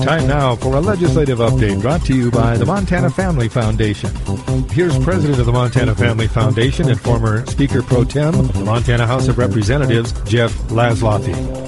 Time now for a legislative update brought to you by the Montana Family Foundation. Here's President of the Montana Family Foundation and former Speaker Pro Tem of the Montana House of Representatives, Jeff Laszloffy.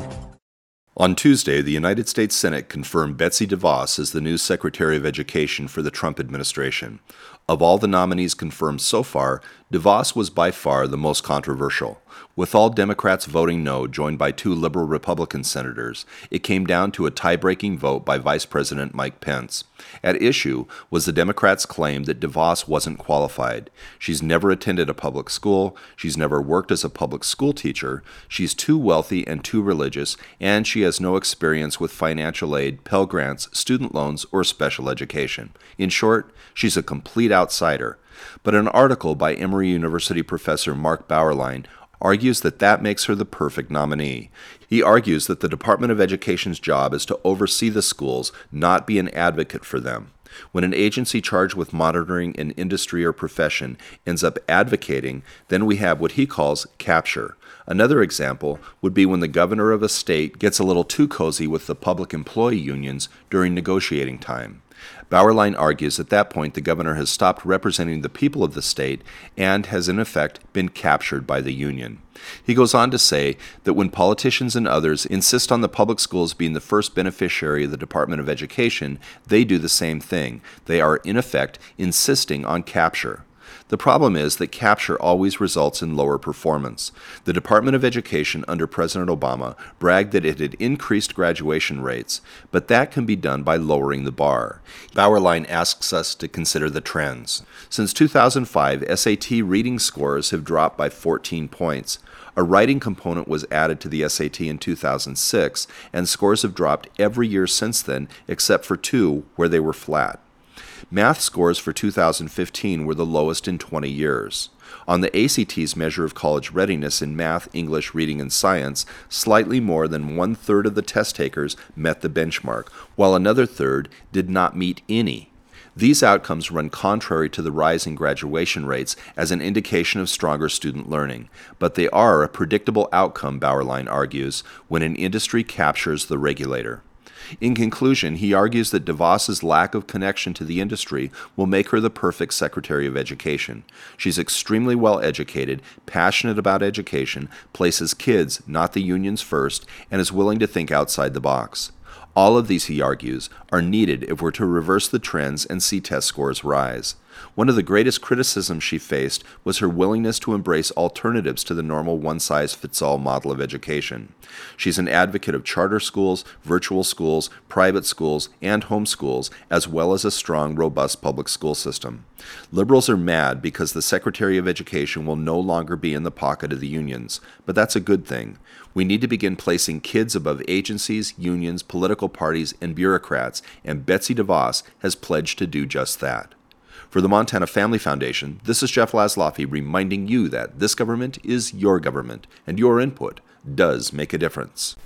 On Tuesday, the United States Senate confirmed Betsy DeVos as the new Secretary of Education for the Trump administration. Of all the nominees confirmed so far, DeVos was by far the most controversial. With all Democrats voting no, joined by 2 liberal Republican senators, it came down to a tie-breaking vote by Vice President Mike Pence. At issue was the Democrats' claim that DeVos wasn't qualified. She's never attended a public school, she's never worked as a public school teacher, she's too wealthy and too religious, and she has no experience with financial aid, Pell Grants, student loans, or special education. In short, she's a complete outsider. But an article by Emory University professor Mark Bauerlein argues that makes her the perfect nominee. He argues that the Department of Education's job is to oversee the schools, not be an advocate for them. When an agency charged with monitoring an industry or profession ends up advocating, then we have what he calls capture. Another example would be when the governor of a state gets a little too cozy with the public employee unions during negotiating time. Bauerlein argues at that point the governor has stopped representing the people of the state and has in effect been captured by the union. He goes on to say that when politicians and others insist on the public schools being the first beneficiary of the Department of Education, they do the same thing. They are in effect insisting on capture. The problem is that capture always results in lower performance. The Department of Education under President Obama bragged that it had increased graduation rates, but that can be done by lowering the bar. Bauerlein asks us to consider the trends. Since 2005, SAT reading scores have dropped by 14 points. A writing component was added to the SAT in 2006, and scores have dropped every year since then, except for 2 where they were flat. Math scores for 2015 were the lowest in 20 years. On the ACT's measure of college readiness in math, English, reading, and science, slightly more than 1/3 of the test takers met the benchmark, while another third did not meet any. These outcomes run contrary to the rise in graduation rates as an indication of stronger student learning, but they are a predictable outcome, Bauerlein argues, when an industry captures the regulator. In conclusion, he argues that DeVos's lack of connection to the industry will make her the perfect Secretary of Education. She's extremely well educated, passionate about education, places kids, not the unions, first, and is willing to think outside the box. All of these, he argues, are needed if we're to reverse the trends and see test scores rise. One of the greatest criticisms she faced was her willingness to embrace alternatives to the normal one-size-fits-all model of education. She's an advocate of charter schools, virtual schools, private schools, and homeschools, as well as a strong, robust public school system. Liberals are mad because the Secretary of Education will no longer be in the pocket of the unions, but that's a good thing. We need to begin placing kids above agencies, unions, political parties, and bureaucrats, and Betsy DeVos has pledged to do just that. For the Montana Family Foundation, this is Jeff Laszloffy reminding you that this government is your government, and your input does make a difference.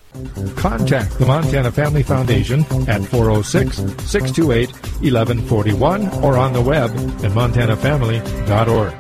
Contact the Montana Family Foundation at 406-628-1141 or on the web at montanafamily.org.